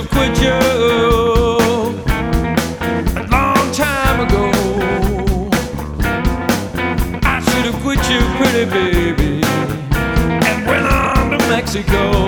have quit you a long time ago. I should have quit you, pretty baby, and went on to Mexico.